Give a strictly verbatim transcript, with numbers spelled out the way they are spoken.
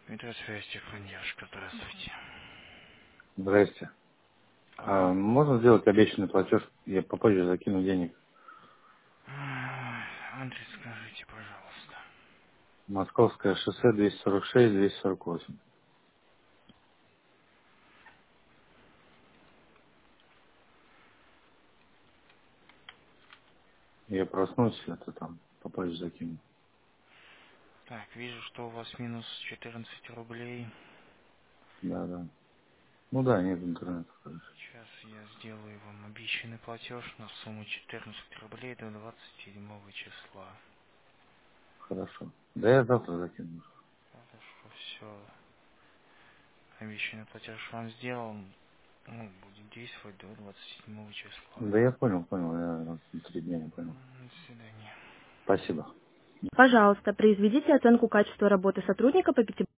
Видеосвязь, техподдержка, здравствуйте. Здрасте. А Ага. можно сделать обещанный платеж? Я попозже закину денег. Андрей, скажите, пожалуйста. Московское шоссе двести сорок шесть двести сорок восемь. Я проснусь, это там попозже закину. Так, вижу, что у вас минус четырнадцать рублей. Да, да. Ну да, нет интернета. Хорошо. Сейчас я сделаю вам обещанный платеж на сумму четырнадцать рублей до двадцать седьмого числа. Хорошо. Да я завтра закину. Хорошо, все. Обещанный платеж вам сделал. Ну, будет действовать до двадцать седьмого числа. Да я понял, понял. Я на три дня не понял. М, До свидания. Спасибо. Пожалуйста, произведите оценку качества работы сотрудника по пяти